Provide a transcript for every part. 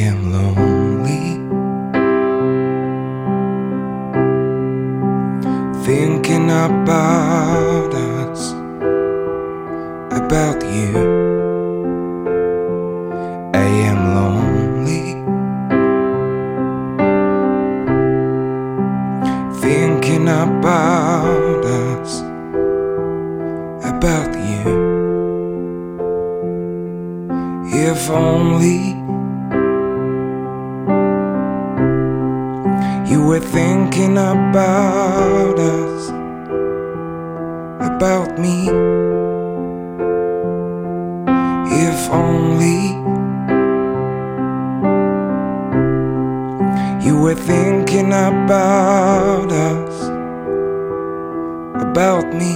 am lonely, thinking about us, about you. I am lonely, thinking about us, about you. If only you were thinking about us, about me. If only you were thinking about us, about me,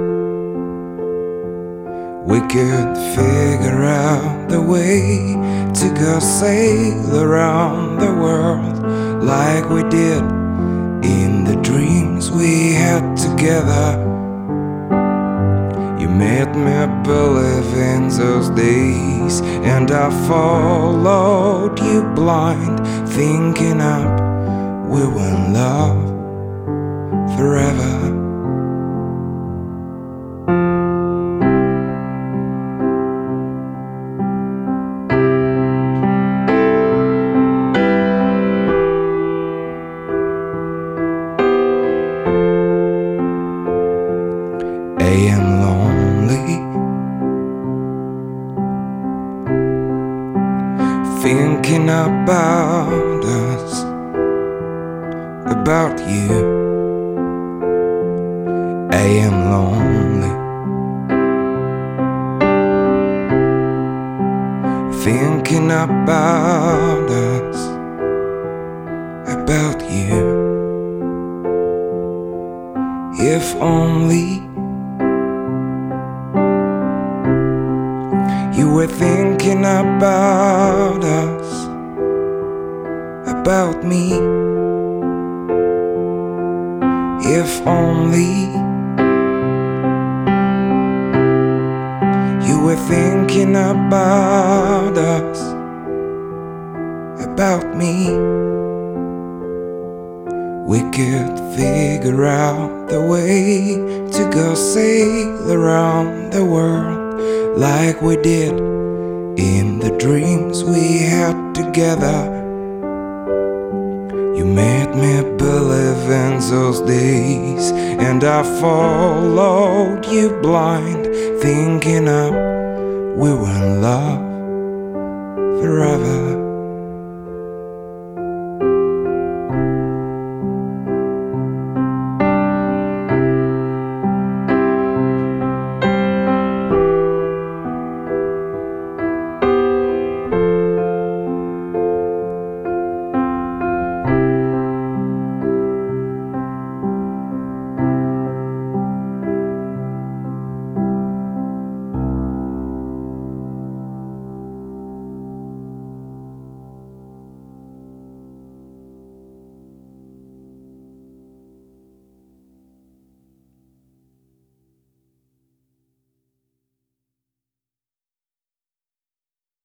we could figure out the way to go sail around the world like we did in the dreams we had together. You made me believe in those days, and I followed you blind, thinking up we were in love forever. I am lonely, thinking about us, about you. I am lonely, thinking about us, about you. If only you were thinking about us, about me. If only you were thinking about us, about me, we could figure out the way to go sail around the world like we did in the dreams we had together. You made me believe in those days, and I followed you blind, thinking up we were in love forever.